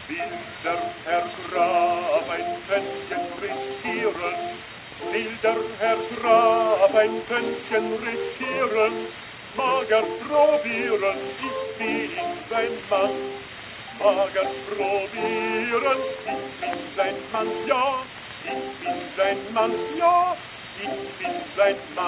Will der Herr Graf ein Pfännchen riskieren? Will der Herr Graf ein Pfännchen riskieren? Mag er probieren, ich bin sein Mann. Mag er probieren, ich bin sein Mann, ja, ich bin sein Mann, ja, ich bin sein Mann.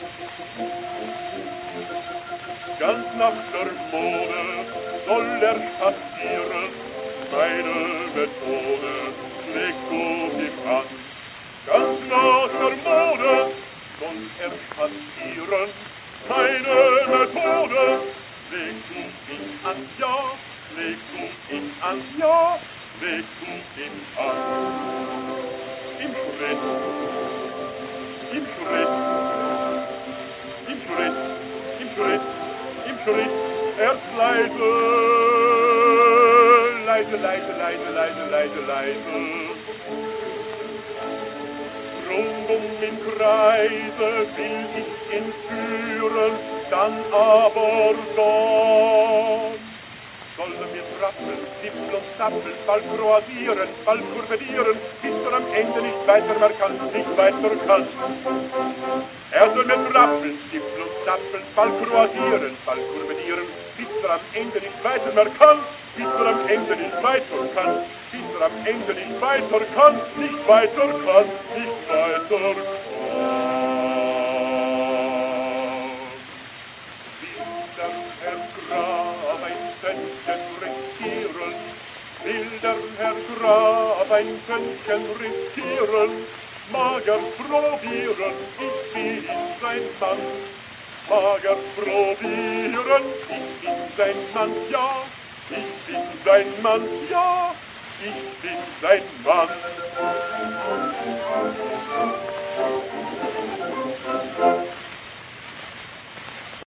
Ganz nach der Mode soll er spazieren, meine Methode schlägt gut ihm an. Ganz nach der Mode soll er spazieren, meine Methode schlägt gut ihm an, ja, schlägt gut ihm an, ja, schlägt gut ihm an. Im Schritt, im Schritt, im Schritt, im Schritt, im Schritt, erst leise, leise, leise, leise, leise, leise, leise. Rundum im Kreise will ich ihn führen, dann aber dort. Soll er mir trappeln, tippeln und tappeln, bald croisieren, bald kurvedieren, bis er am Ende nicht weiter mehr kann, nicht weiter kann. Er soll mir trappeln, tippeln und tappeln, bald croisieren, bald kurvedieren, bis er am Ende nicht weiter mehr kann, bis er am Ende nicht weiter kann, bis er am Ende nicht weiter kann, nicht weiter kann, nicht weiter kann. Will der Herr Graf ein Pfännchen riskieren? Mag er probieren, ich bin sein Mann. Mag er probieren, ich bin sein Mann, ja, ich bin sein Mann, ja, ich bin sein Mann.